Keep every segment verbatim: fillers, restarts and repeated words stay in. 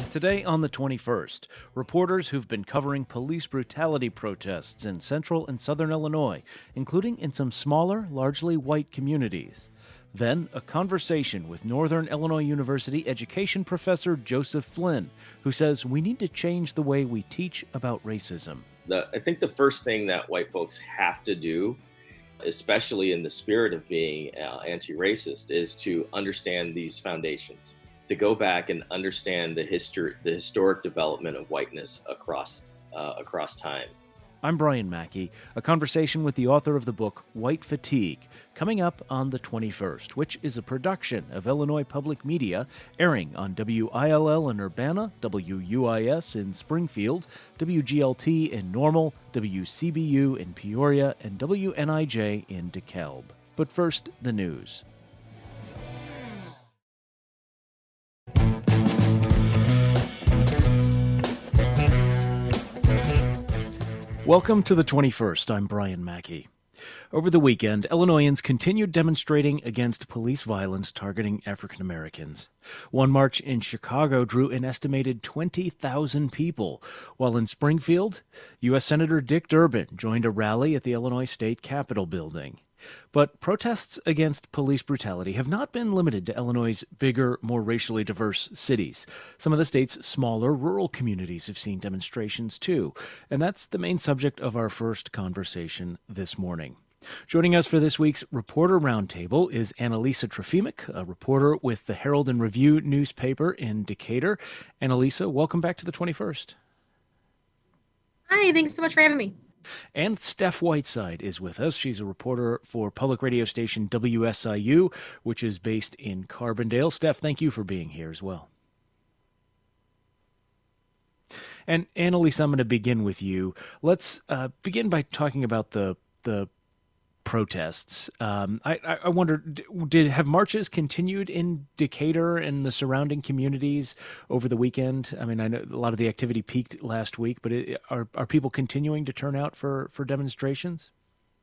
Today on the twenty-first, reporters who've been covering police brutality protests in central and southern Illinois, including in some smaller, largely white communities. Then, a conversation with Northern Illinois University education professor Joseph Flynn, who says we need to change the way we teach about racism. The, I think the first thing that white folks have to do, especially in the spirit of being uh, anti-racist, is to understand these foundations, to go back and understand the history, the historic development of whiteness across uh, across time. I'm Brian Mackey, a conversation with the author of the book White Fatigue, coming up on the twenty-first, which is a production of Illinois Public Media, airing on W I L L in Urbana, W U I S in Springfield, W G L T in Normal, W C B U in Peoria, and W N I J in DeKalb. But first, the news. Welcome to the twenty-first. I'm Brian Mackey. Over the weekend, Illinoisans continued demonstrating against police violence targeting African Americans. One march in Chicago drew an estimated twenty thousand people, while in Springfield, U S Senator Dick Durbin joined a rally at the Illinois State Capitol building. But protests against police brutality have not been limited to Illinois' bigger, more racially diverse cities. Some of the state's smaller, rural communities have seen demonstrations too, and that's the main subject of our first conversation this morning. Joining us for this week's Reporter Roundtable is Annalisa Trofimic, a reporter with the Herald and Review newspaper in Decatur. Annalisa, welcome back to the twenty-first. Hi, thanks so much for having me. And Steph Whiteside is with us. She's a reporter for public radio station W S I U, which is based in Carbondale. Steph, thank you for being here as well. And Annalisa, I'm going to begin with you. Let's uh, begin by talking about the the protests. Um, I, I wonder, did have marches continued in Decatur and the surrounding communities over the weekend? I mean, I know a lot of the activity peaked last week, but it, are are people continuing to turn out for, for demonstrations?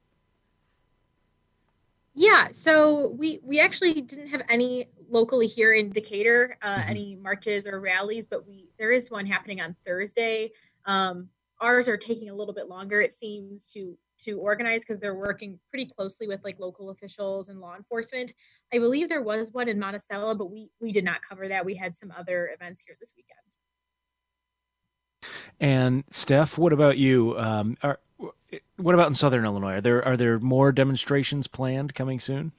Yeah, so we we actually didn't have any locally here in Decatur, uh, mm-hmm. any marches or rallies, but we there is one happening on Thursday. Um, ours are taking a little bit longer, it seems, to to organize because they're working pretty closely with like local officials and law enforcement. I believe there was one in Monticello, but we we did not cover that. We had some other events here this weekend. And Steph, what about you? Um, are, what about in Southern Illinois? Are there are there more demonstrations planned coming soon?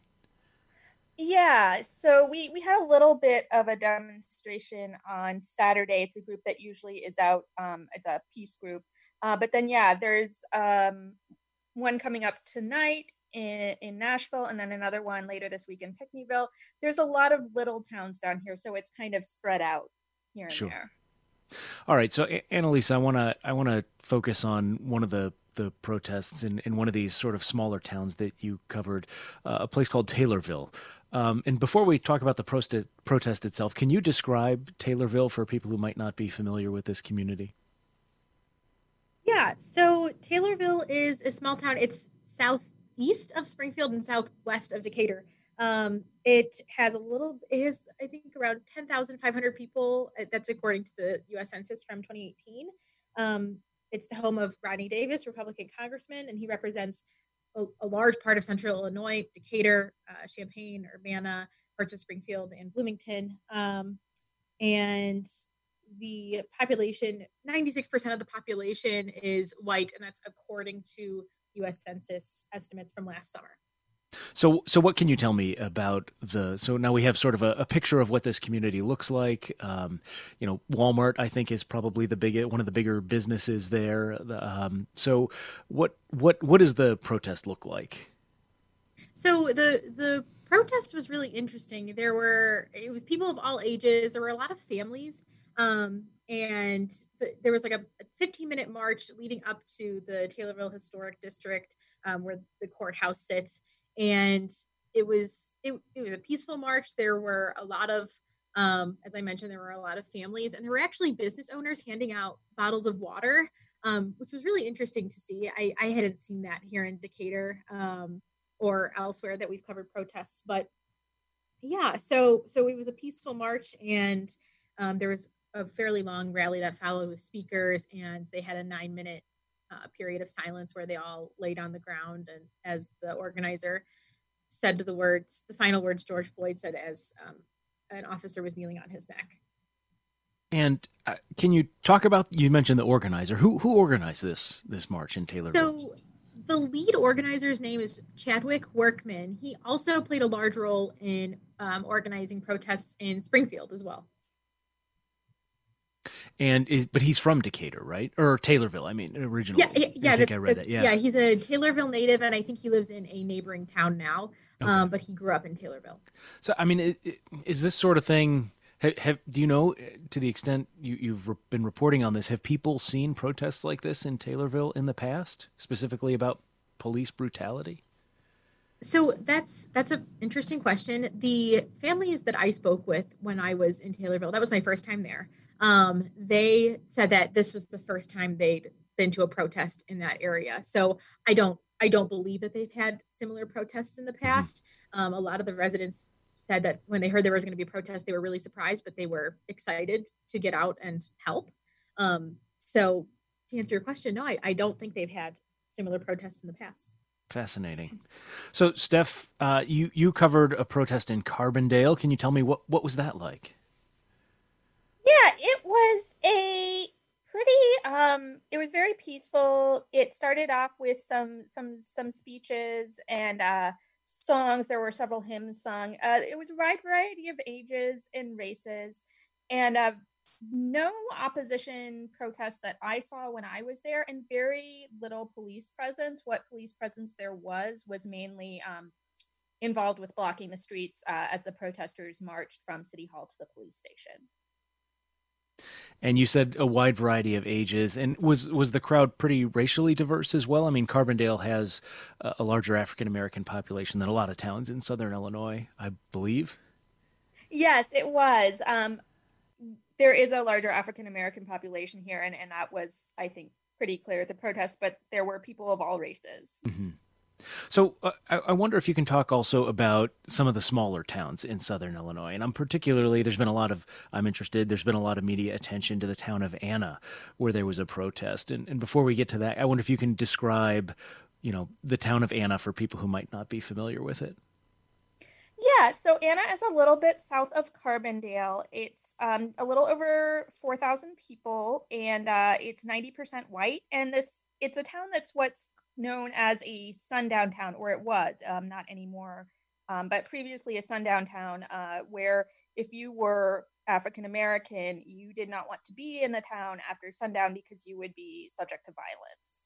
Yeah, so we, we had a little bit of a demonstration on Saturday. It's a group that usually is out. Um, it's a peace group. Uh, but then, yeah, there's um, one coming up tonight in, in Nashville, and then another one later this week in Pinckneyville. There's a lot of little towns down here, so it's kind of spread out here and sure. there. All right, so Annalisa, I want to I want to focus on one of the the protests in, in one of these sort of smaller towns that you covered, uh, a place called Taylorville. Um, and before we talk about the prost- protest itself, can you describe Taylorville for people who might not be familiar with this community? Yeah, so Taylorville is a small town. It's southeast of Springfield and southwest of Decatur. Um, it has a little, it has, I think, around ten thousand five hundred people. That's according to the U S Census from twenty eighteen. Um, it's the home of Rodney Davis, Republican congressman, and he represents a, a large part of central Illinois, Decatur, uh, Champaign, Urbana, parts of Springfield, and Bloomington. Um, and the population, ninety-six percent of the population is white, and that's according to U S Census estimates from last summer. So, so what can you tell me about the, so now we have sort of a, a picture of what this community looks like. Um, you know, Walmart, I think, is probably the big, one of the bigger businesses there. Um, so what, what, what does the protest look like? So the, the protest was really interesting. There were, it was people of all ages. There were a lot of families. Um, and th- there was like a fifteen minute march leading up to the Taylorville Historic District, um, where the courthouse sits. And it was it, it was a peaceful march. There were a lot of, um, as I mentioned, there were a lot of families, and there were actually business owners handing out bottles of water, um, which was really interesting to see. I, I hadn't seen that here in Decatur um, or elsewhere that we've covered protests. But yeah, so so it was a peaceful march, and um, there was a fairly long rally that followed with speakers, and they had a nine minute uh, period of silence where they all laid on the ground. And as the organizer said the words, the final words George Floyd said as um, an officer was kneeling on his neck. And uh, can you talk about, you mentioned the organizer. Who who organized this this march in Taylorville? So the lead organizer's name is Chadwick Workman. He also played a large role in um, organizing protests in Springfield as well. And is, but he's from Decatur, right? Or Taylorville, I mean, originally. Yeah, yeah, I think that, I read that. Yeah. yeah, he's a Taylorville native, and I think he lives in a neighboring town now. Okay. Um, but he grew up in Taylorville. So, I mean, is this sort of thing? Have, have do you know, to the extent you, you've been reporting on this, have people seen protests like this in Taylorville in the past, specifically about police brutality? So that's that's an interesting question. The families that I spoke with when I was in Taylorville, that was my first time there. Um, they said that this was the first time they'd been to a protest in that area. So I don't I don't believe that they've had similar protests in the past. Mm-hmm. Um, a lot of the residents said that when they heard there was going to be a protest, they were really surprised, but they were excited to get out and help. Um, so to answer your question, no, I, I don't think they've had similar protests in the past. Fascinating. So, Steph, uh, you you covered a protest in Carbondale. Can you tell me what, what was that like? Yeah, it was a pretty. Um, it was very peaceful. It started off with some some some speeches and uh, songs. There were several hymns sung. Uh, it was a wide variety of ages and races, and uh, no opposition protests that I saw when I was there, and very little police presence. What police presence there was was mainly um, involved with blocking the streets uh, as the protesters marched from City Hall to the police station. And you said a wide variety of ages. And was was the crowd pretty racially diverse as well? I mean, Carbondale has a larger African-American population than a lot of towns in southern Illinois, I believe. Yes, it was. Um, there is a larger African-American population here, and, and that was, I think, pretty clear at the protest, but there were people of all races. Mm-hmm. So uh, I, I wonder if you can talk also about some of the smaller towns in southern Illinois. And I'm particularly, there's been a lot of, I'm interested, there's been a lot of media attention to the town of Anna, where there was a protest. And, and before we get to that, I wonder if you can describe, you know, the town of Anna for people who might not be familiar with it. Yeah, so Anna is a little bit south of Carbondale. It's um, a little over four thousand people, and uh, it's ninety percent white. And this, it's a town that's what's known as a sundown town, or it was, um, not anymore, um, but previously a sundown town, uh, where if you were African American, you did not want to be in the town after sundown because you would be subject to violence.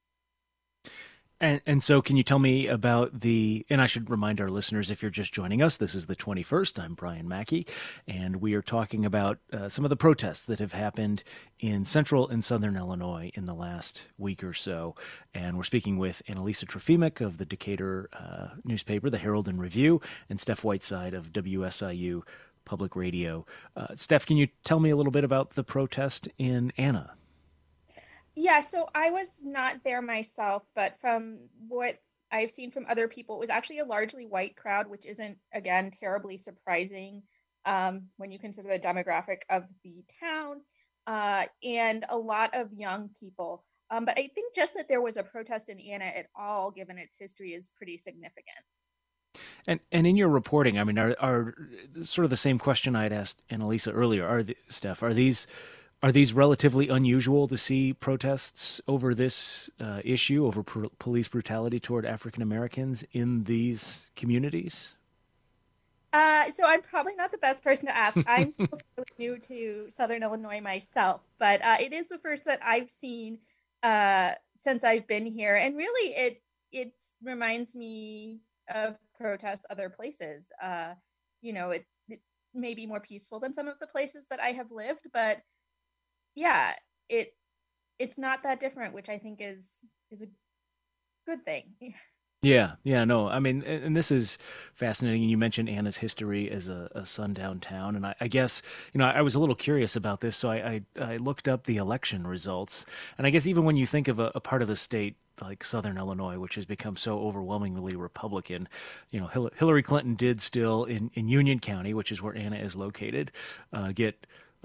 And, and so can you tell me about the, and I should remind our listeners, if you're just joining us, this is the twenty-first. I'm Brian Mackey, and we are talking about uh, some of the protests that have happened in central and southern Illinois in the last week or so. And we're speaking with Annalisa Trofimic of the Decatur uh, newspaper, the Herald and Review, and Steph Whiteside of W S I U Public Radio. Uh, Steph, can you tell me a little bit about the protest in Anna? Yeah, so I was not there myself, but from what I've seen from other people, it was actually a largely white crowd, which isn't, again, terribly surprising um, when you consider the demographic of the town, uh, and a lot of young people. Um, but I think just that there was a protest in Anna at all, given its history, is pretty significant. And and in your reporting, I mean, are, are sort of the same question I'd asked Annalisa earlier, are the, Steph, are these... Are these relatively unusual to see protests over this uh, issue, over pr- police brutality toward African Americans in these communities? Uh, so I'm probably not the best person to ask. I'm still fairly new to Southern Illinois myself, but uh, it is the first that I've seen uh, since I've been here. And really, it it reminds me of protests other places. Uh, you know, it, it may be more peaceful than some of the places that I have lived, but yeah, it it's not that different, which I think is is a good thing. Yeah, yeah, no, I mean, and, and this is fascinating. And you mentioned Anna's history as a, a sundown town, and I, I guess, you know, I, I was a little curious about this, so I, I, I looked up the election results, and I guess even when you think of a, a part of the state like Southern Illinois, which has become so overwhelmingly Republican, you know, Hil- Hillary Clinton did still in, in Union County, which is where Anna is located, uh, get Uh,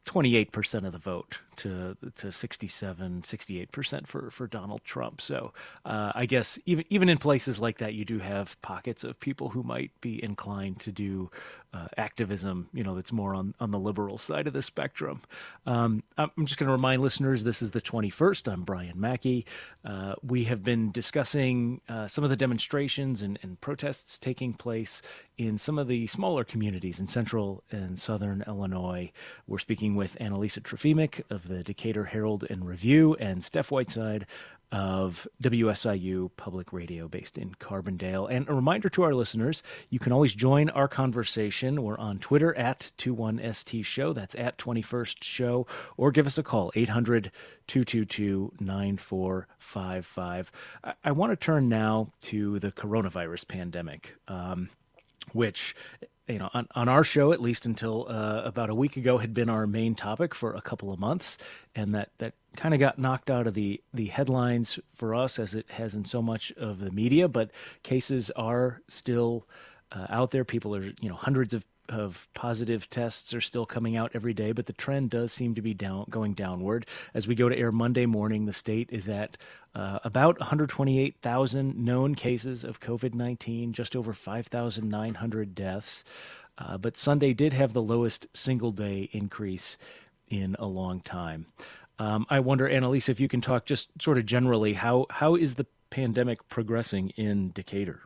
twenty-eight percent of the vote to to sixty-seven, sixty-eight percent for, for Donald Trump. So uh, I guess even even in places like that, you do have pockets of people who might be inclined to do uh, activism, you know, that's more on, on the liberal side of the spectrum. Um, I'm just going to remind listeners, this is the twenty-first. I'm Brian Mackey. Uh, we have been discussing uh, some of the demonstrations and, and protests taking place in some of the smaller communities in central and southern Illinois. We're speaking with Annalisa Trofimic of the Decatur Herald and Review and Steph Whiteside of W S I U Public Radio based in Carbondale. And a reminder to our listeners, you can always join our conversation. We're on Twitter at twenty-one S T Show. That's at twenty-first Show. Or give us a call, eight hundred, two two two, nine four five five. I, I want to turn now to the coronavirus pandemic, um, which, you know, on, on our show, at least until uh, about a week ago, had been our main topic for a couple of months. And that, that kind of got knocked out of the, the headlines for us, as it has in so much of the media. But cases are still uh, out there. People are, you know, hundreds of, of positive tests are still coming out every day. But the trend does seem to be down, going downward. As we go to air Monday morning, the state is at uh, about one hundred twenty-eight thousand known cases of COVID nineteen, just over five thousand nine hundred deaths. Uh, but Sunday did have the lowest single day increase in a long time. Um, I wonder, Annalisa, if you can talk just sort of generally, how how is the pandemic progressing in Decatur?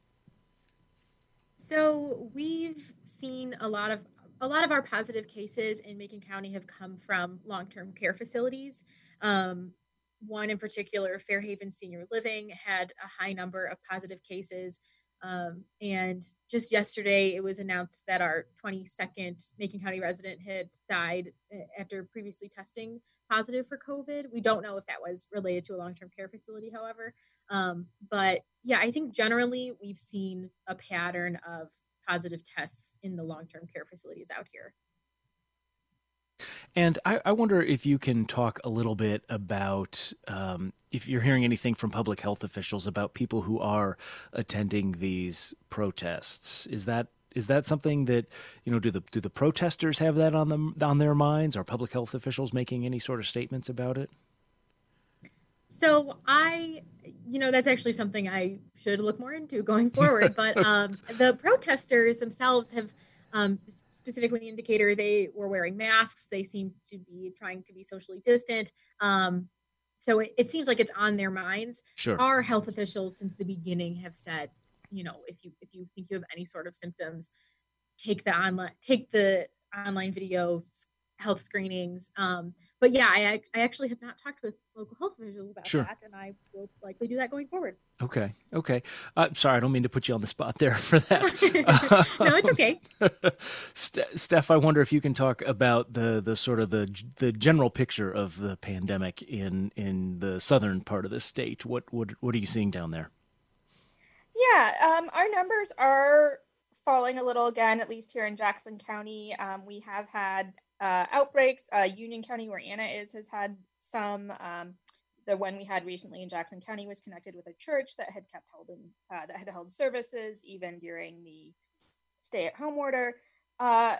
So we've seen a lot of a lot of our positive cases in Macon County have come from long-term care facilities. Um, one in particular, Fairhaven Senior Living, had a high number of positive cases. Um, and just yesterday, it was announced that our twenty-second Macon County resident had died after previously testing positive for COVID. We don't know if that was related to a long-term care facility, however. Um, but yeah, I think generally we've seen a pattern of positive tests in the long-term care facilities out here. And I, I wonder if you can talk a little bit about um, if you're hearing anything from public health officials about people who are attending these protests. Is that is that something that, you know, do the do the protesters have that on them on their minds? Are public health officials making any sort of statements about it? So I, you know, that's actually something I should look more into going forward. But um, the protesters themselves have, um, specifically in Decatur, they were wearing masks. They seem to be trying to be socially distant. Um, so it, it seems like it's on their minds. Sure. Our health officials since the beginning have said, you know, if you if you think you have any sort of symptoms, take the online take the online video health screenings. Um, but yeah, I I actually have not talked with local health officials about Sure. that, and I will likely do that going forward. Okay. Okay. Uh, sorry, I don't mean to put you on the spot there for that. No, it's okay. St- Steph, I wonder if you can talk about the, the sort of the the general picture of the pandemic in in the southern part of the state. What what what are you seeing down there? Yeah, um, our numbers are falling a little again, at least here in Jackson County. Um, we have had uh, outbreaks. Uh, Union County, where Anna is, has had some. Um, the one we had recently in Jackson County was connected with a church that had kept holding uh, that had held services even during the stay-at-home order. Uh,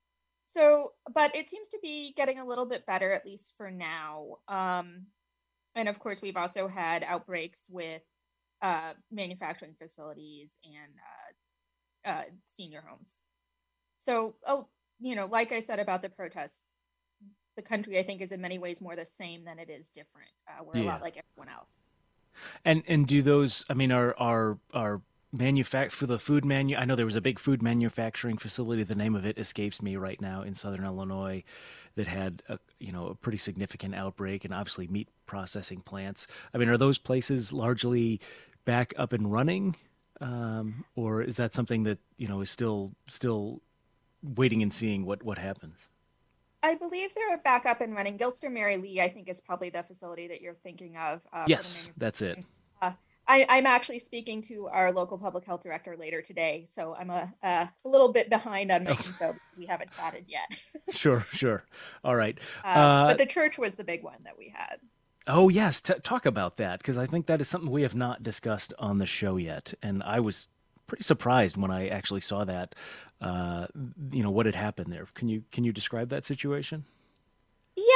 so, but it seems to be getting a little bit better, at least for now. Um, and of course, we've also had outbreaks with uh, manufacturing facilities and uh, uh, senior homes. So, oh, you know, like I said about the protests, the country, I think, is in many ways more the same than it is different. Uh, we're Yeah. a lot like everyone else. And and do those? I mean, are are are manufact for the food manu? I know there was a big food manufacturing facility. The name of it escapes me right now in southern Illinois, that had a you know a pretty significant outbreak, and obviously meat processing plants. I mean, are those places largely back up and running, um, or is that something that you know is still still waiting and seeing what what happens? I believe they're back up and running. Gilster Mary Lee, I think, is probably the facility that you're thinking of. Uh, Yes, that's it. Uh, I, I'm actually speaking to our local public health director later today, so I'm a, a little bit behind on my info because we haven't chatted yet. Sure, sure. All right. Uh, Uh, but the church was the big one that we had. Oh, yes. T- talk about that, because I think that is something we have not discussed on the show yet. And I was pretty surprised when I actually saw that, uh, you know, what had happened there. Can you can you describe that situation?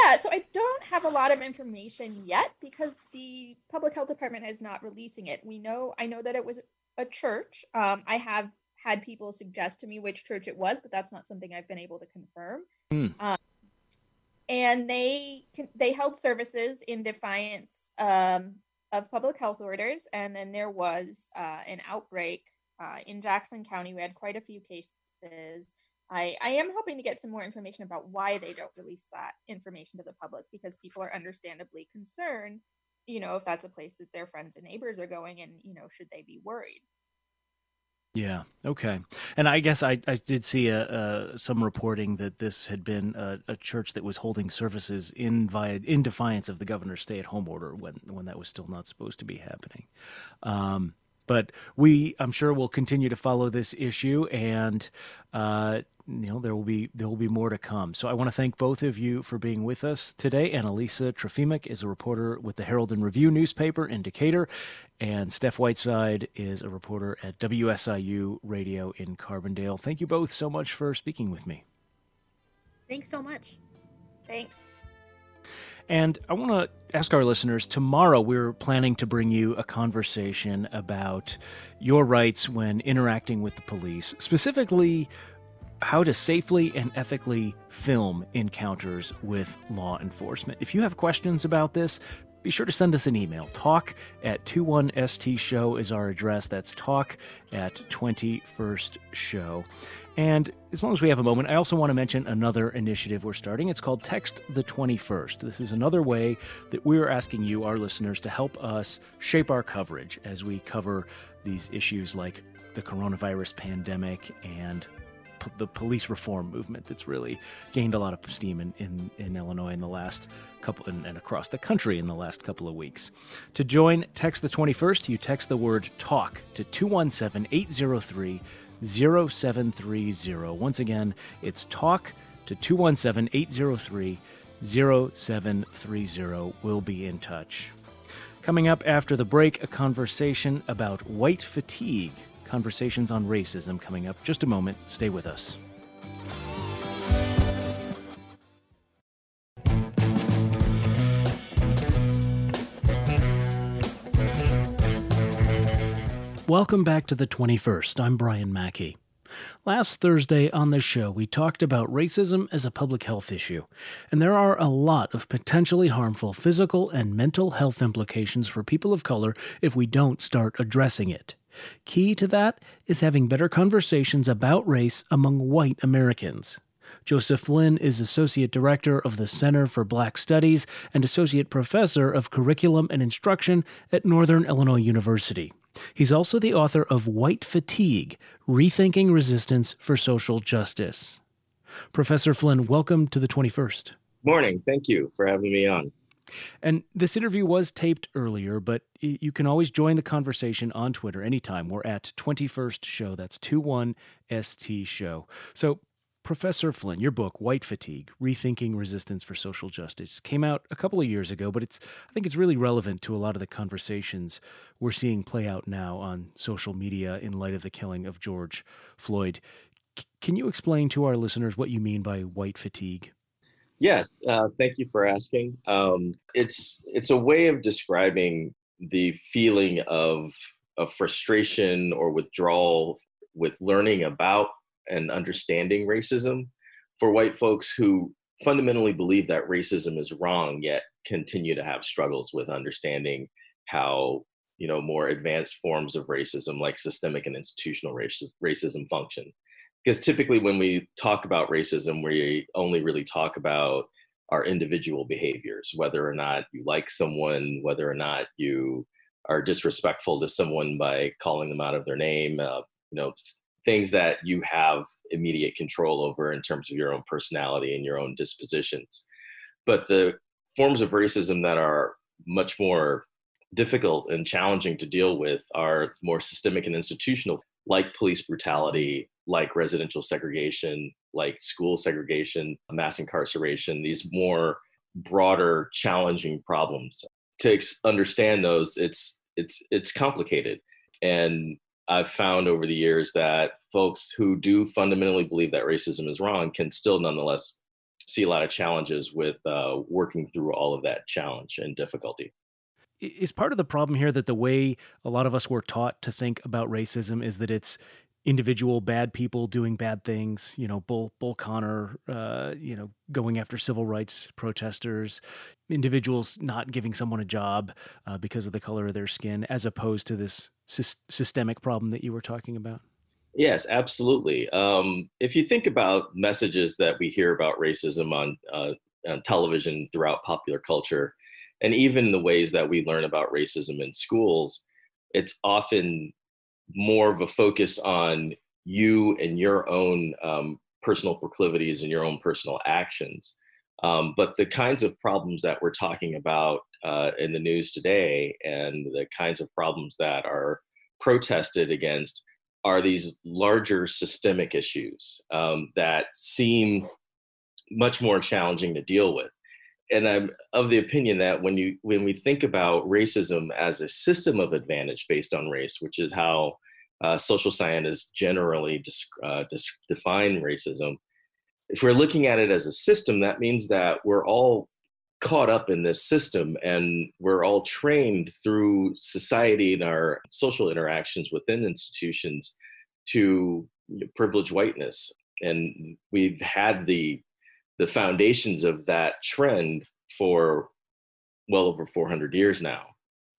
Yeah, so I don't have a lot of information yet because the public health department is not releasing it. We know, I know that it was a church. Um, I have had people suggest to me which church it was, but that's not something I've been able to confirm. Hmm. Um, and they they held services in defiance um, of public health orders. And then there was uh, an outbreak uh, in Jackson County. We had quite a few cases. I, I am hoping to get some more information about why they don't release that information to the public, because people are understandably concerned, you know, if that's a place that their friends and neighbors are going, and, you know, should they be worried? Yeah. Okay. And I guess I, I did see a, a, some reporting that this had been a, a church that was holding services in via in defiance of the governor's stay-at-home order when when that was still not supposed to be happening. Um, but we, I'm sure, will continue to follow this issue, and uh, you know there will be there will be more to come. So I want to thank both of you for being with us today. Annalisa Trofimic is a reporter with the Herald and Review newspaper in Decatur, and Steph Whiteside is a reporter at W S I U Radio in Carbondale. Thank you both so much for speaking with me. Thanks so much. Thanks. And I want to ask our listeners, tomorrow we're planning to bring you a conversation about your rights when interacting with the police, specifically how to safely and ethically film encounters with law enforcement. If you have questions about this, be sure to send us an email. Talk at twenty-one S T show is our address. That's talk at twenty-first show. And as long as we have a moment, I also want to mention another initiative we're starting. It's called Text the twenty-first. This is another way that we're asking you, our listeners, to help us shape our coverage as we cover these issues like the coronavirus pandemic and p- the police reform movement that's really gained a lot of steam in, in, in Illinois in the last couple and, and across the country in the last couple of weeks. To join Text the twenty-first, you text the word TALK to two one seven, eight zero three, zero seven three zero. Once again, it's TALK to two one seven, eight zero three, zero seven three zero. We'll be in touch. Coming up after the break, a conversation about white fatigue. Conversations on racism coming up. Just a moment. Stay with us. Welcome back to the twenty-first. I'm Brian Mackey. Last Thursday on the show, we talked about racism as a public health issue, and there are a lot of potentially harmful physical and mental health implications for people of color if we don't start addressing it. Key to that is having better conversations about race among white Americans. Joseph Flynn is Associate Director of the Center for Black Studies and Associate Professor of Curriculum and Instruction at Northern Illinois University. He's also the author of White Fatigue, Rethinking Resistance for Social Justice. Professor Flynn, welcome to the twenty-first. Morning. Thank you for having me on. And this interview was taped earlier, but you can always join the conversation on Twitter anytime. We're at twenty-first show. That's twenty-one S T show. So, Professor Flynn, your book, White Fatigue, Rethinking Resistance for Social Justice, came out a couple of years ago, but it's I think it's really relevant to a lot of the conversations we're seeing play out now on social media in light of the killing of George Floyd. C- can you explain to our listeners what you mean by white fatigue? Yes, uh, thank you for asking. Um, it's it's a way of describing the feeling of of frustration or withdrawal with learning about and understanding racism for white folks who fundamentally believe that racism is wrong, yet continue to have struggles with understanding how, you know, more advanced forms of racism like systemic and institutional racism, racism function. Because typically when we talk about racism, we only really talk about our individual behaviors, whether or not you like someone, whether or not you are disrespectful to someone by calling them out of their name, uh, you know, things that you have immediate control over in terms of your own personality and your own dispositions. But the forms of racism that are much more difficult and challenging to deal with are more systemic and institutional, like police brutality, like residential segregation, like school segregation, mass incarceration, these more broader, challenging problems. To ex- understand those, it's it's it's complicated. And I've found over the years that folks who do fundamentally believe that racism is wrong can still nonetheless see a lot of challenges with uh, working through all of that challenge and difficulty. Is part of the problem here that the way a lot of us were taught to think about racism is that it's individual bad people doing bad things, you know, Bull, Bull Connor, uh, you know, going after civil rights protesters, individuals not giving someone a job uh, because of the color of their skin, as opposed to this sy- systemic problem that you were talking about? Yes, absolutely. Um, if you think about messages that we hear about racism on, uh, on television throughout popular culture, and even the ways that we learn about racism in schools, it's often more of a focus on you and your own um, personal proclivities and your own personal actions. Um, but the kinds of problems that we're talking about uh, in the news today and the kinds of problems that are protested against are these larger systemic issues um, that seem much more challenging to deal with. And I'm of the opinion that when you when we think about racism as a system of advantage based on race, which is how uh, social scientists generally dis- uh, dis- define racism, if we're looking at it as a system, that means that we're all caught up in this system and we're all trained through society and our social interactions within institutions to privilege whiteness. And we've had the the foundations of that trend for well over four hundred years now.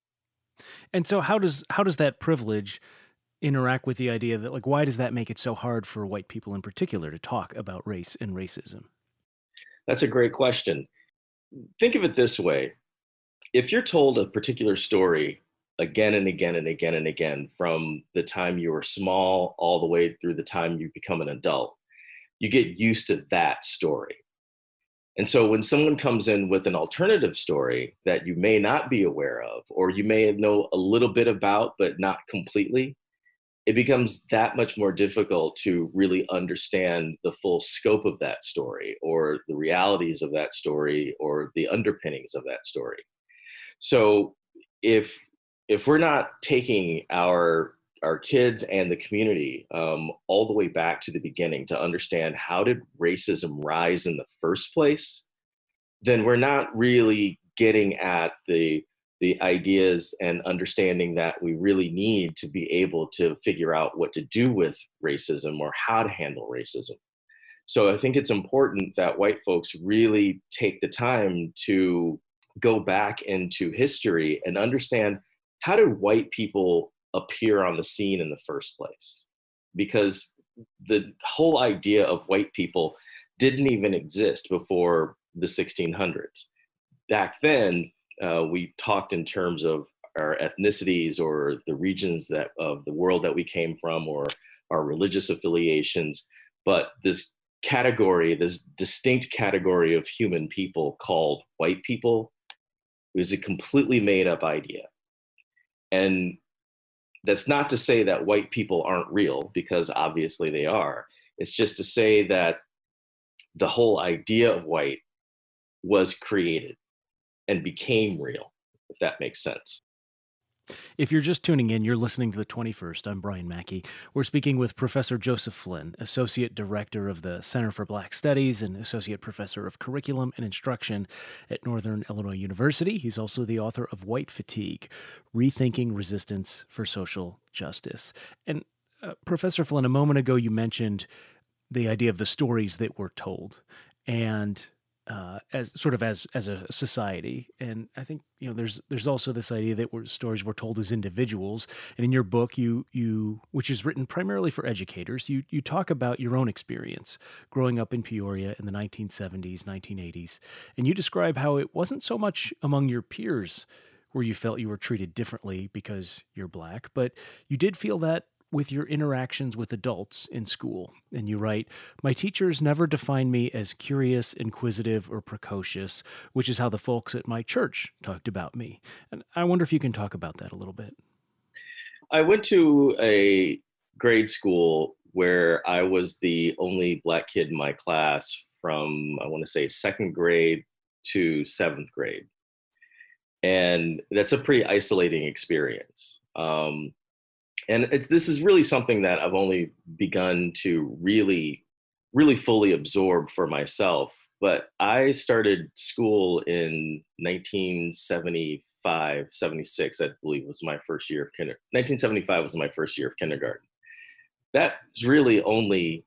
And so how does how does that privilege interact with the idea that, like, why does that make it so hard for white people in particular to talk about race and racism? That's a great question. Think of it this way. If you're told a particular story again and again and again and again from the time you were small all the way through the time you become an adult, you get used to that story. And so when someone comes in with an alternative story that you may not be aware of, or you may know a little bit about, but not completely, it becomes that much more difficult to really understand the full scope of that story or the realities of that story or the underpinnings of that story. So if if we're not taking our our kids and the community um, all the way back to the beginning to understand how did racism rise in the first place, then we're not really getting at the the ideas and understanding that we really need to be able to figure out what to do with racism or how to handle racism. So I think it's important that white folks really take the time to go back into history and understand, how do white people appear on the scene in the first place? Because the whole idea of white people didn't even exist before the sixteen hundreds. Back then, uh, we talked in terms of our ethnicities or the regions that of the world that we came from or our religious affiliations. But this category, this distinct category of human people called white people, is a completely made up idea. And that's not to say that white people aren't real, because obviously they are. It's just to say that the whole idea of white was created and became real, if that makes sense. If you're just tuning in, you're listening to The twenty-first. I'm Brian Mackey. We're speaking with Professor Joseph Flynn, Associate Director of the Center for Black Studies and Associate Professor of Curriculum and Instruction at Northern Illinois University. He's also the author of White Fatigue, Rethinking Resistance for Social Justice. And uh, Professor Flynn, a moment ago you mentioned the idea of the stories that were told, and Uh, as sort of as as a society. And I think, you know, there's there's also this idea that we're, stories were told as individuals. And in your book, you you which is written primarily for educators, you you talk about your own experience growing up in Peoria in the nineteen seventies, nineteen eighties, and you describe how it wasn't so much among your peers where you felt you were treated differently because you're Black, but you did feel that with your interactions with adults in school. And you write, "My teachers never defined me as curious, inquisitive, or precocious, which is how the folks at my church talked about me." And I wonder if you can talk about that a little bit. I went to a grade school where I was the only Black kid in my class from, I want to say, second grade to seventh grade. And that's a pretty isolating experience. Um, And it's this is really something that I've only begun to really, really fully absorb for myself But I started school in nineteen seventy-five, seventy-six, I believe was my first year of kindergarten. nineteen seventy-five was my first year of kindergarten. That was really only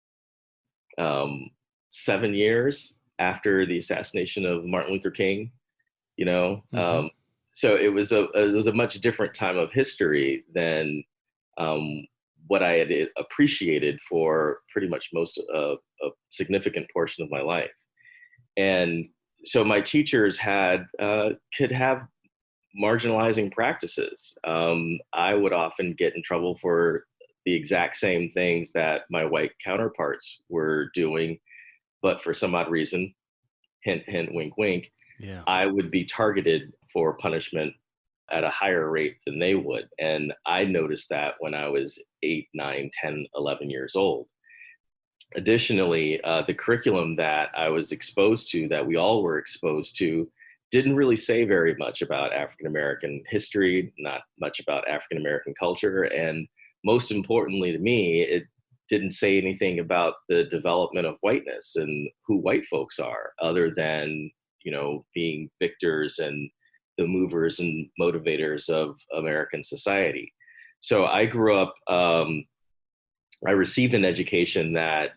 um, seven years after the assassination of Martin Luther King, you know? Mm-hmm. Um, so it was a, it was a much different time of history than um, what I had appreciated for pretty much most of a significant portion of my life. And so my teachers had, uh, could have marginalizing practices. Um, I would often get in trouble for the exact same things that my white counterparts were doing, but for some odd reason, hint, hint, wink, wink, yeah. I would be targeted for punishment at a higher rate than they would. And I noticed that when I was eight, nine, ten, eleven years old. Additionally, uh, the curriculum that I was exposed to, that we all were exposed to, didn't really say very much about African-American history, not much about African-American culture. And most importantly to me, it didn't say anything about the development of whiteness and who white folks are, other than, you know, being victors and the movers and motivators of American society. So I grew up, um, I received an education that,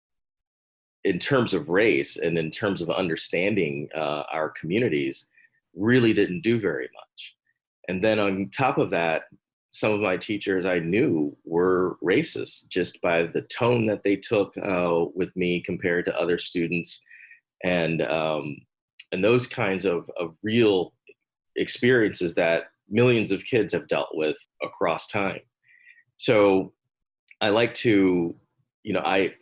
in terms of race and in terms of understanding uh, our communities, really didn't do very much. And then on top of that, some of my teachers I knew were racist just by the tone that they took uh, with me compared to other students. And um, and those kinds of, of real experiences that millions of kids have dealt with across time. So I like to, you know, I,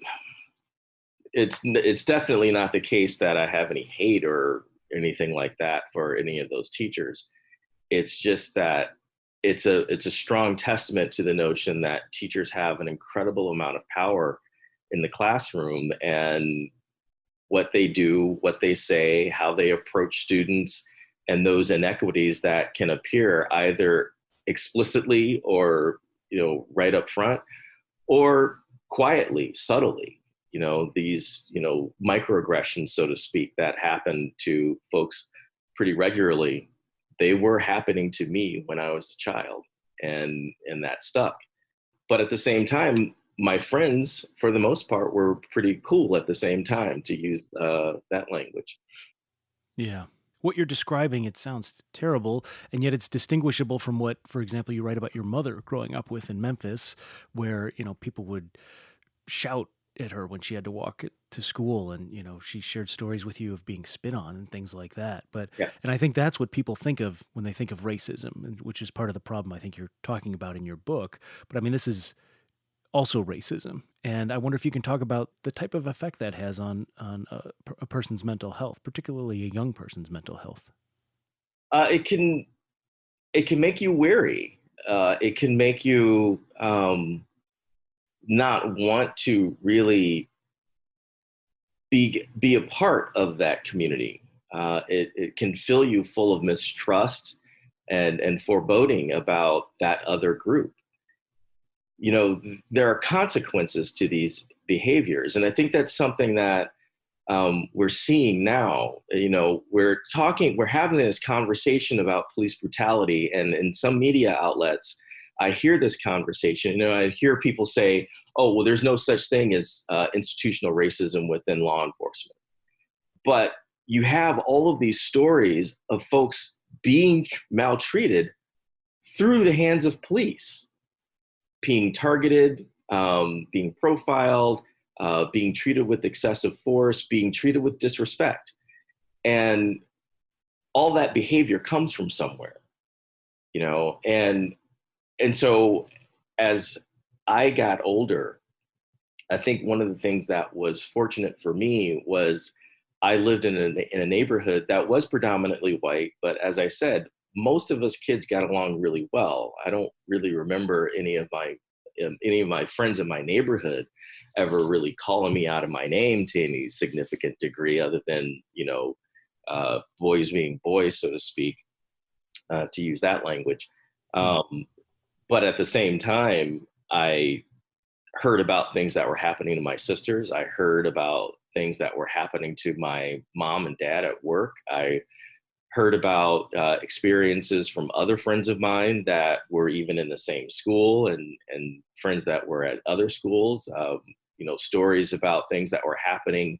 it's it's definitely not the case that I have any hate or anything like that for any of those teachers. It's just that it's a it's a strong testament to the notion that teachers have an incredible amount of power in the classroom, and what they do, what they say, how they approach students, and those inequities that can appear either explicitly or, you know, right up front, or quietly, subtly. You know, these, you know, microaggressions, so to speak, that happen to folks pretty regularly. They were happening to me when I was a child, and and that stuck. But at the same time, my friends, for the most part, were pretty cool at the same time, to use uh, that language. Yeah. What you're describing, it sounds terrible, and yet it's distinguishable from what, for example, you write about your mother growing up with in Memphis, where, you know, people would shout at her when she had to walk to school, and, you know, she shared stories with you of being spit on and things like that. But yeah. And I think that's what people think of when they think of racism, which is part of the problem I think you're talking about in your book. But I mean, this is also racism, and I wonder if you can talk about the type of effect that has on on a, a person's mental health, particularly a young person's mental health. Uh, it can it can make you weary. Uh, it can make you um, not want to really be be a part of that community. Uh, it, it can fill you full of mistrust and and foreboding about that other group. You know, there are consequences to these behaviors. And I think that's something that um, we're seeing now. You know, we're talking, we're having this conversation about police brutality, and in some media outlets, I hear this conversation. You know, I hear people say, oh, well, there's no such thing as uh, institutional racism within law enforcement. But you have all of these stories of folks being maltreated through the hands of police, being targeted, um, being profiled, uh, being treated with excessive force, being treated with disrespect. And all that behavior comes from somewhere, you know? And, and so as I got older, I think one of the things that was fortunate for me was I lived in a, in a neighborhood that was predominantly white, but as I said, most of us kids got along really well. I don't really remember any of my um, any of my friends in my neighborhood ever really calling me out of my name to any significant degree, other than, you know, uh, boys being boys, so to speak, uh, to use that language. Um, but at the same time, I heard about things that were happening to my sisters. I heard about things that were happening to my mom and dad at work. I heard about uh, experiences from other friends of mine that were even in the same school, and, and friends that were at other schools, um, you know, stories about things that were happening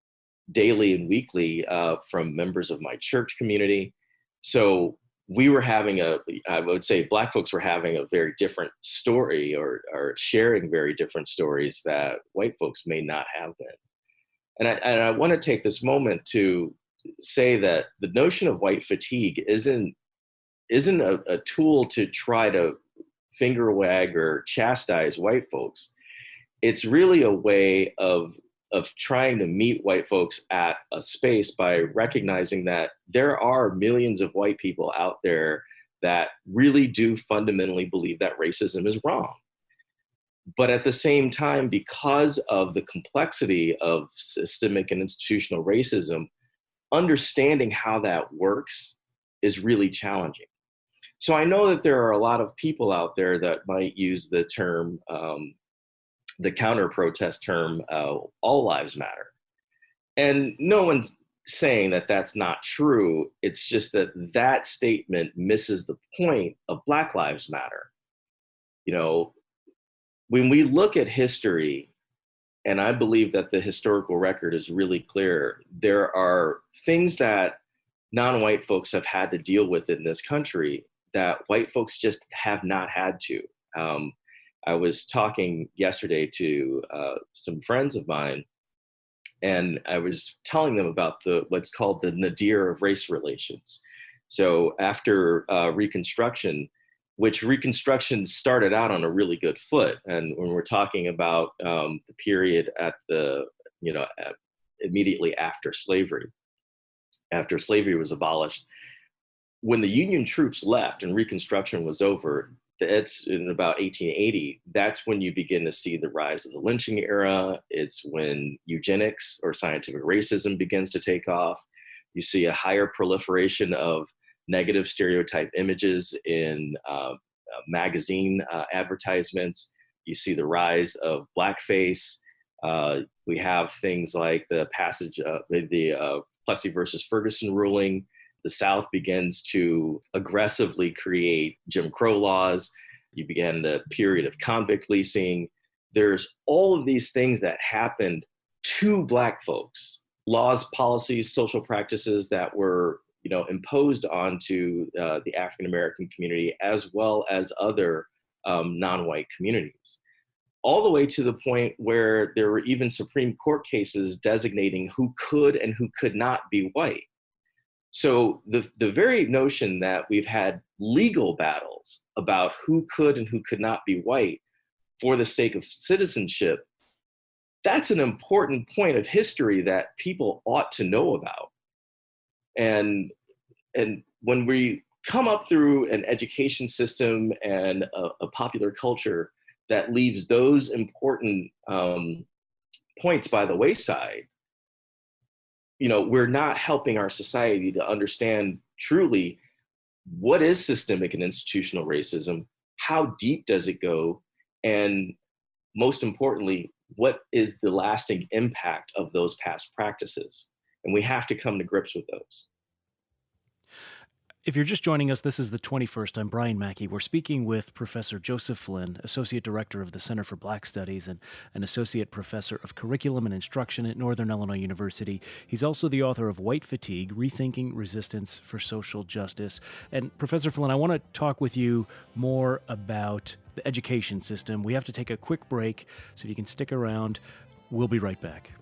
daily and weekly uh, from members of my church community. So we were having a, I would say Black folks were having a very different story, or, or sharing very different stories that white folks may not have been. And I, and I want to take this moment to say that the notion of white fatigue isn't isn't a, a tool to try to finger wag or chastise white folks. It's really a way of of trying to meet white folks at a space by recognizing that there are millions of white people out there that really do fundamentally believe that racism is wrong. But at the same time, because of the complexity of systemic and institutional racism, understanding how that works is really challenging. So I know that there are a lot of people out there that might use the term, um, the counter-protest term, uh, all lives matter. And no one's saying that that's not true. It's just that that statement misses the point of Black Lives Matter. You know, when we look at history, and I believe that the historical record is really clear, there are things that non-white folks have had to deal with in this country that white folks just have not had to. Um, I was talking yesterday to uh, some friends of mine, and I was telling them about the what's called the nadir of race relations. So after uh, Reconstruction, which Reconstruction started out on a really good foot. And when we're talking about um, the period at the, you know, at, immediately after slavery, after slavery was abolished, when the Union troops left and Reconstruction was over, it's in about eighteen eighty, that's when you begin to see the rise of the lynching era. It's when eugenics or scientific racism begins to take off. You see a higher proliferation of negative stereotype images in uh, uh, magazine uh, advertisements. You see the rise of blackface. Uh, we have things like the passage of the, the uh, Plessy versus Ferguson ruling. The South begins to aggressively create Jim Crow laws. You began the period of convict leasing. There's all of these things that happened to Black folks, laws, policies, social practices that were, you know, imposed onto uh, the African-American community, as well as other um, non-white communities, all the way to the point where there were even Supreme Court cases designating who could and who could not be white. So the, the very notion that we've had legal battles about who could and who could not be white for the sake of citizenship, that's an important point of history that people ought to know about. And, and when we come up through an education system and a, a popular culture that leaves those important um, points by the wayside, you know, we're not helping our society to understand truly what is systemic and institutional racism, how deep does it go, and most importantly, what is the lasting impact of those past practices? And we have to come to grips with those. If you're just joining us, this is the twenty-first. I'm Brian Mackey. We're speaking with Professor Joseph Flynn, Associate Director of the Center for Black Studies and an Associate Professor of Curriculum and Instruction at Northern Illinois University. He's also the author of White Fatigue, Rethinking Resistance for Social Justice. And Professor Flynn, I want to talk with you more about the education system. We have to take a quick break, so if you can stick around, we'll be right back.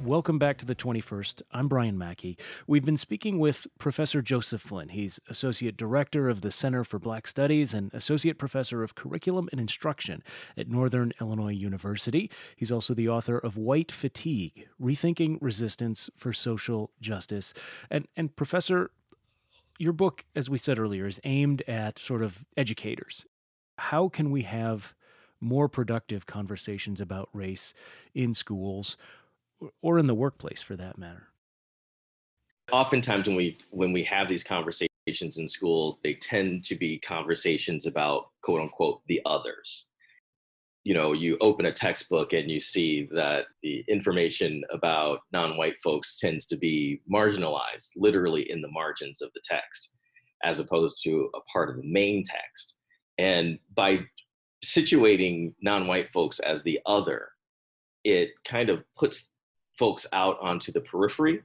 Welcome back to the twenty-first. I'm Brian Mackey. We've been speaking with Professor Joseph Flynn. He's Associate Director of the Center for Black Studies and Associate Professor of Curriculum and Instruction at Northern Illinois University. He's also the author of White Fatigue, Rethinking Resistance for Social Justice. And, and Professor, your book, as we said earlier, is aimed at sort of educators. How can we have more productive conversations about race in schools or in the workplace, for that matter? Oftentimes when we when we have these conversations in schools, they tend to be conversations about, quote unquote, the others. You know, you open a textbook and you see that the information about non-white folks tends to be marginalized, literally in the margins of the text, as opposed to a part of the main text. And by situating non-white folks as the other, it kind of puts folks out onto the periphery,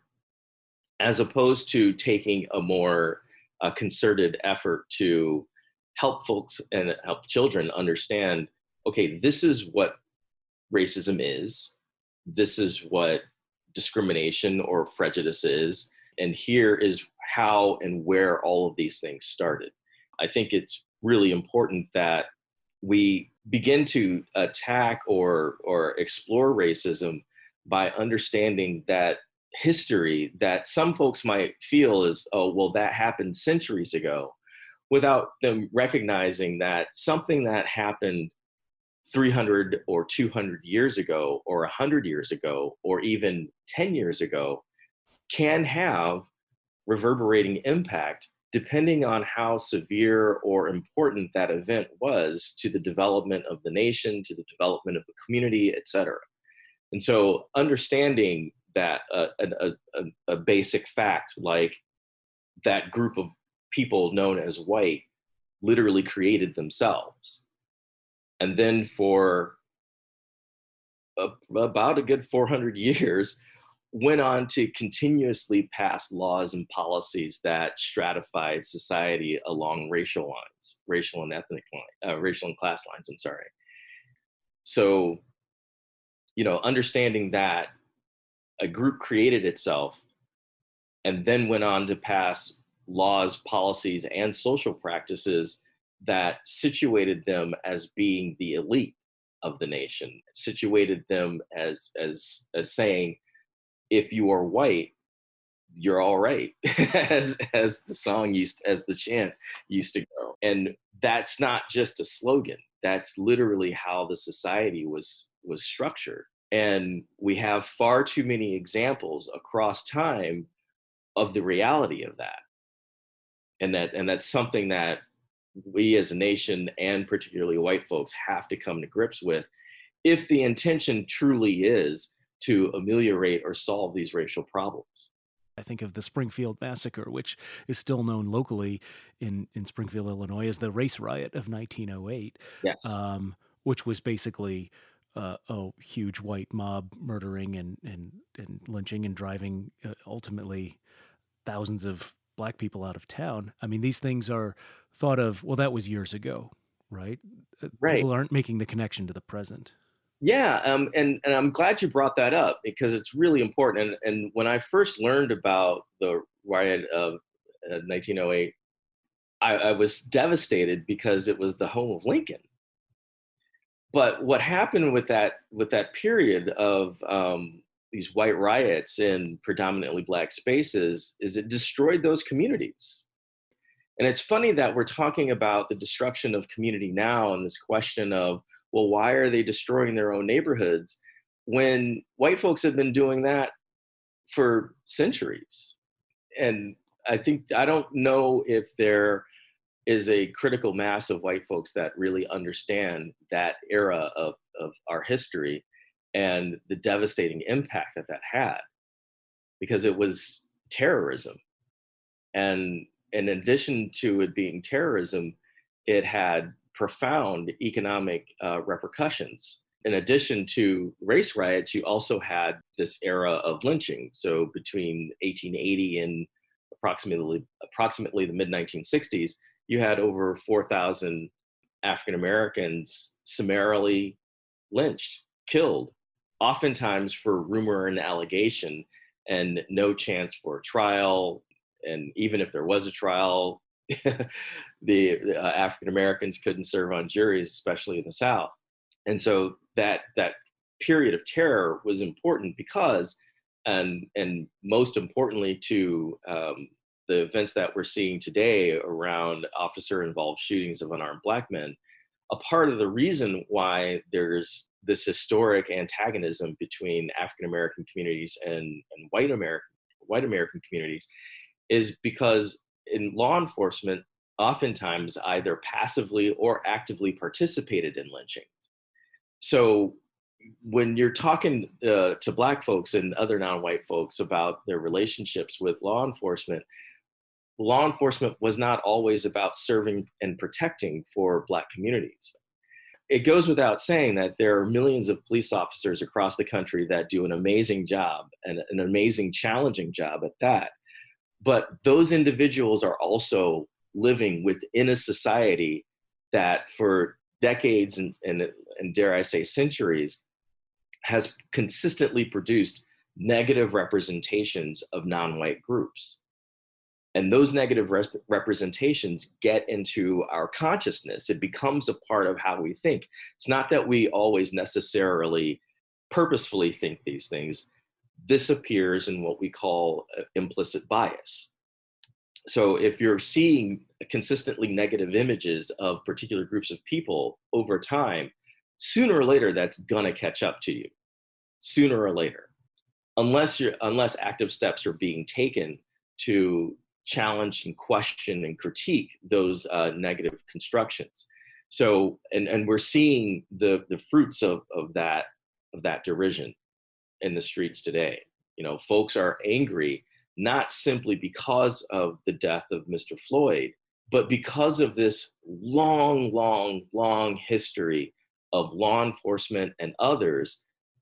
as opposed to taking a more uh, concerted effort to help folks and help children understand, okay, this is what racism is, this is what discrimination or prejudice is, and here is how and where all of these things started. I think it's really important that we begin to attack or or explore racism by understanding that history that some folks might feel is, oh, well, that happened centuries ago, without them recognizing that something that happened three hundred or two hundred years ago, or one hundred years ago, or even ten years ago, can have reverberating impact depending on how severe or important that event was to the development of the nation, to the development of the community, et cetera. And so understanding that uh, a, a, a basic fact like that group of people known as white literally created themselves. And then for a, about a good four hundred years, went on to continuously pass laws and policies that stratified society along racial lines, racial and ethnic line, uh, racial and class lines, I'm sorry. So, you know, understanding that a group created itself and then went on to pass laws, policies, and social practices that situated them as being the elite of the nation, situated them as as as saying, if you are white, you're all right, as as the song used, as the chant used to go. And that's not just a slogan. That's literally how the society was was structured. And we have far too many examples across time of the reality of that. And that and that's something that we as a nation, and particularly white folks, have to come to grips with if the intention truly is to ameliorate or solve these racial problems. I think of the Springfield Massacre, which is still known locally in, in Springfield, Illinois, as the Race Riot of nineteen oh eight, yes. um, which was basically uh, a huge white mob murdering and, and, and lynching and driving uh, ultimately thousands of black people out of town. I mean, these things are thought of, well, that was years ago, right? Right. People aren't making the connection to the present. Yeah, um, and, and I'm glad you brought that up because it's really important. And, and when I first learned about the riot of uh, nineteen oh eight, I, I was devastated because it was the home of Lincoln. But what happened with that with that period of um, these white riots in predominantly black spaces is it destroyed those communities. And it's funny that we're talking about the destruction of community now and this question of, well, why are they destroying their own neighborhoods when white folks have been doing that for centuries? And I think, I don't know if there is a critical mass of white folks that really understand that era of, of our history and the devastating impact that that had, because it was terrorism. And in addition to it being terrorism, it had profound economic uh, repercussions. In addition to race riots, you also had this era of lynching. So between eighteen eighty and approximately approximately the mid nineteen sixties, you had over four thousand African Americans summarily lynched, killed, oftentimes for rumor and allegation and no chance for trial. And even if there was a trial, the uh, African Americans couldn't serve on juries, especially in the South. And so that that period of terror was important because, and and most importantly to um, the events that we're seeing today around officer-involved shootings of unarmed Black men, a part of the reason why there's this historic antagonism between African American communities and, and white American white American communities is because in law enforcement, oftentimes either passively or actively participated in lynching. So when you're talking uh, to Black folks and other non-white folks about their relationships with law enforcement, law enforcement was not always about serving and protecting for Black communities. It goes without saying that there are millions of police officers across the country that do an amazing job and an amazing, challenging job at that. But those individuals are also living within a society that for decades and, and, and dare I say centuries, has consistently produced negative representations of non-white groups. And those negative res- representations get into our consciousness. It becomes a part of how we think. It's not that we always necessarily purposefully think these things. This appears in what we call implicit bias. So if you're seeing consistently negative images of particular groups of people over time, sooner or later that's gonna catch up to you, sooner or later, unless you're unless active steps are being taken to challenge and question and critique those uh, negative constructions. So, and, and we're seeing the, the fruits of, of that of that derision in the streets today. You know, folks are angry, not simply because of the death of Mister Floyd, but because of this long, long, long history of law enforcement and others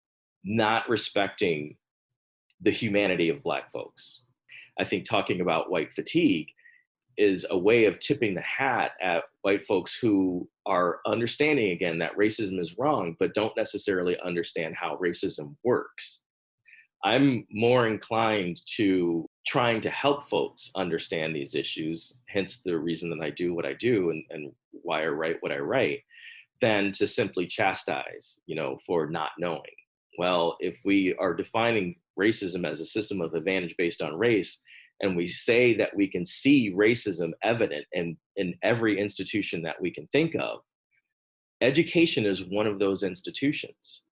not respecting the humanity of Black folks. I think talking about white fatigue is a way of tipping the hat at white folks who are understanding again that racism is wrong, but don't necessarily understand how racism works. I'm more inclined to trying to help folks understand these issues, hence the reason that I do what I do and, and why I write what I write, than to simply chastise, you know, for not knowing. Well, if we are defining racism as a system of advantage based on race, and we say that we can see racism evident in, in every institution that we can think of, education is one of those institutions.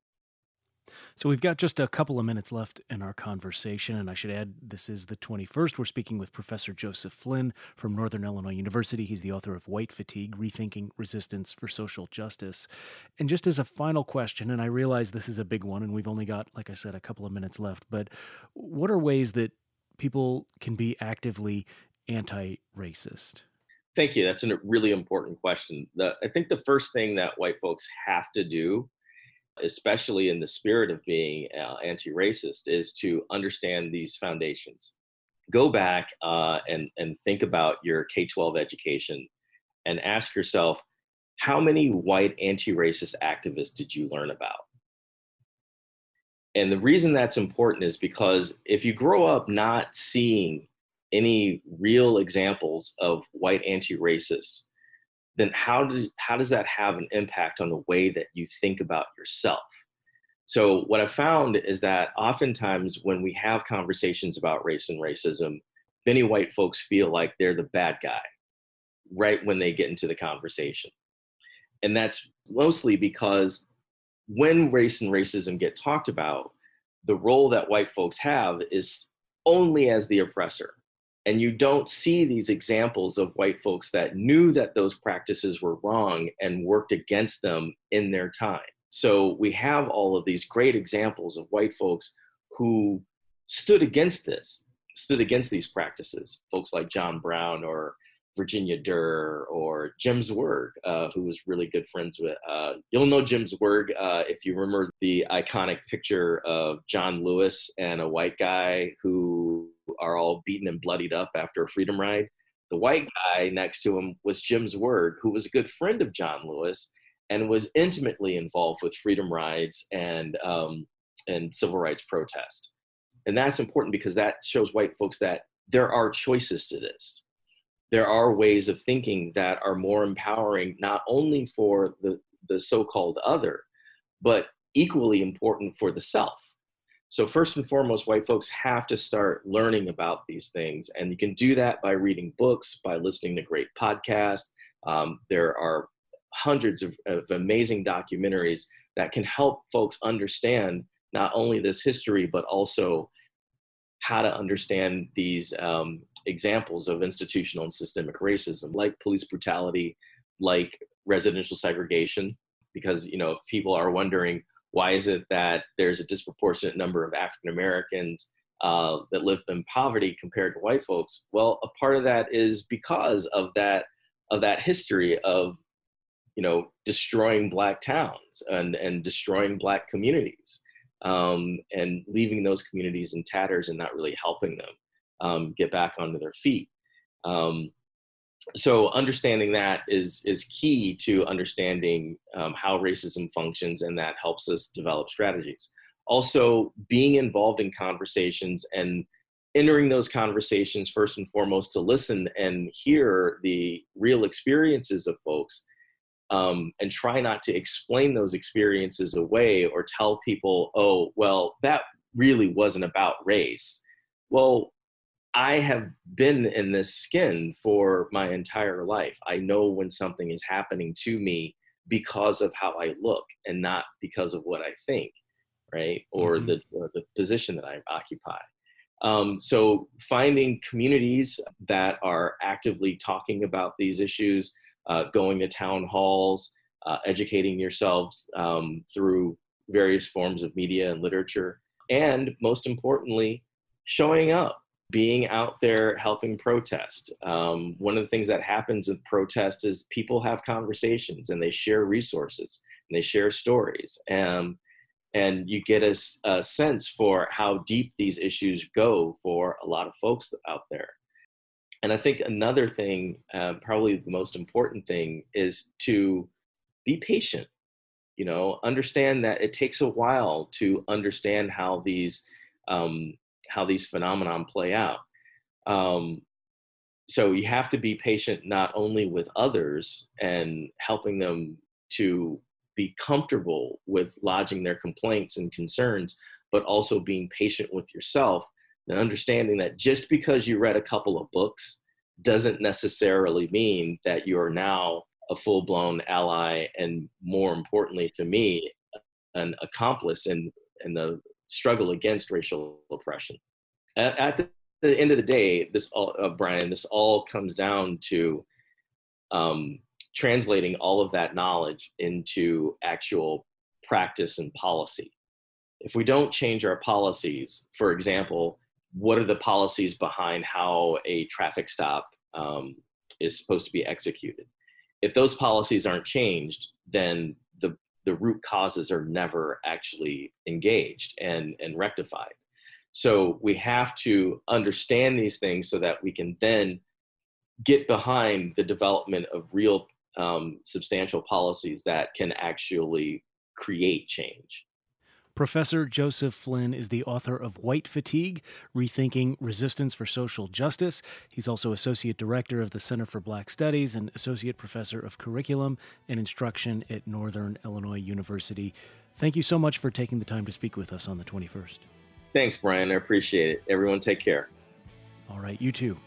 So we've got just a couple of minutes left in our conversation, and I should add, this is the twenty-first. We're speaking with Professor Joseph Flynn from Northern Illinois University. He's the author of White Fatigue, Rethinking Resistance for Social Justice. And just as a final question, and I realize this is a big one, and we've only got, like I said, a couple of minutes left, but what are ways that people can be actively anti-racist? Thank you. That's a really important question. The, I think the first thing that white folks have to do, especially in the spirit of being uh, anti-racist, is to understand these foundations. Go back uh, and, and think about your K twelve education and ask yourself, how many white anti-racist activists did you learn about? And the reason that's important is because if you grow up not seeing any real examples of white anti-racists, then how does how does that have an impact on the way that you think about yourself? So what I've found is that oftentimes when we have conversations about race and racism, many white folks feel like they're the bad guy right when they get into the conversation. And that's mostly because when race and racism get talked about, the role that white folks have is only as the oppressor. And you don't see these examples of white folks that knew that those practices were wrong and worked against them in their time. So we have all of these great examples of white folks who stood against this, stood against these practices. Folks like John Brown or Virginia Durr or Jim Zwerg, uh, who was really good friends with. Uh, you'll know Jim Zwerg uh, if you remember the iconic picture of John Lewis and a white guy who are all beaten and bloodied up after a freedom ride. The white guy next to him was Jim Zwerg, who was a good friend of John Lewis and was intimately involved with freedom rides and um, and civil rights protest. And that's important because that shows white folks that there are choices to this. There are ways of thinking that are more empowering, not only for the, the so-called other, but equally important for the self. So first and foremost, white folks have to start learning about these things. And you can do that by reading books, by listening to great podcasts. Um, there are hundreds of, of amazing documentaries that can help folks understand not only this history, but also how to understand these um, examples of institutional and systemic racism, like police brutality, like residential segregation. Because, you know, if people are wondering, why is it that there's a disproportionate number of African Americans uh, that live in poverty compared to white folks? Well, a part of that is because of that of that history of, you know, destroying Black towns and, and destroying Black communities, um, and leaving those communities in tatters and not really helping them um, get back onto their feet. Um, So understanding that is is key to understanding um, how racism functions, and that helps us develop strategies. Also, being involved in conversations and entering those conversations first and foremost to listen and hear the real experiences of folks, um, and try not to explain those experiences away or tell people, oh, well, that really wasn't about race. Well, I have been in this skin for my entire life. I know when something is happening to me because of how I look and not because of what I think, right? Or mm-hmm. the or the position that I occupy. Um, so finding communities that are actively talking about these issues, uh, going to town halls, uh, educating yourselves um, through various forms of media and literature, and most importantly, showing up. Being out there helping protest. Um, one of the things that happens with protest is people have conversations and they share resources and they share stories. Um, and you get a, a sense for how deep these issues go for a lot of folks out there. And I think another thing, uh, probably the most important thing, is to be patient. You know, understand that it takes a while to understand how these um, how these phenomenon play out. Um, so you have to be patient not only with others and helping them to be comfortable with lodging their complaints and concerns, but also being patient with yourself and understanding that just because you read a couple of books doesn't necessarily mean that you're now a full-blown ally, and more importantly to me, an accomplice in, in the struggle against racial oppression. At, at the, the end of the day, this all, uh, Brian, this all comes down to um, translating all of that knowledge into actual practice and policy. If we don't change our policies, for example, what are the policies behind how a traffic stop um, is supposed to be executed? If those policies aren't changed, then the the root causes are never actually engaged and, and rectified. So we have to understand these things so that we can then get behind the development of real um, substantial policies that can actually create change. Professor Joseph Flynn is the author of White Fatigue, Rethinking Resistance for Social Justice. He's also Associate Director of the Center for Black Studies and Associate Professor of Curriculum and Instruction at Northern Illinois University. Thank you so much for taking the time to speak with us on the twenty-first. Thanks, Brian. I appreciate it. Everyone take care. All right, you too.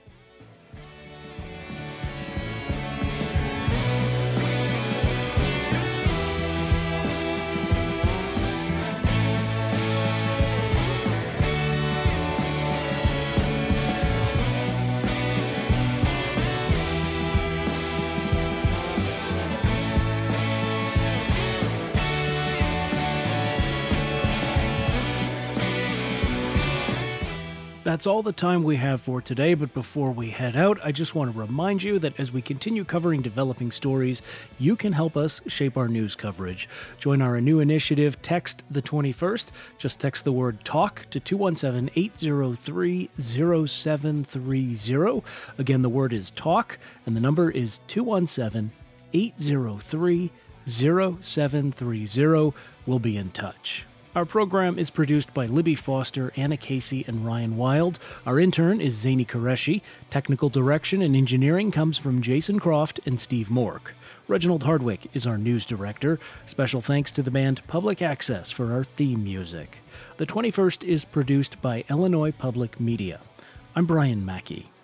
That's all the time we have for today, but before we head out, I just want to remind you that as we continue covering developing stories, you can help us shape our news coverage. Join our new initiative, Text the twenty-first. Just text the word TALK to two one seven, eight zero three, zero seven three zero. Again, the word is TALK, and the number is two one seven, eight zero three, zero seven three zero. We'll be in touch. Our program is produced by Libby Foster, Anna Casey, and Ryan Wild. Our intern is Zany Qureshi. Technical direction and engineering comes from Jason Croft and Steve Mork. Reginald Hardwick is our news director. Special thanks to the band Public Access for our theme music. The twenty-first is produced by Illinois Public Media. I'm Brian Mackey.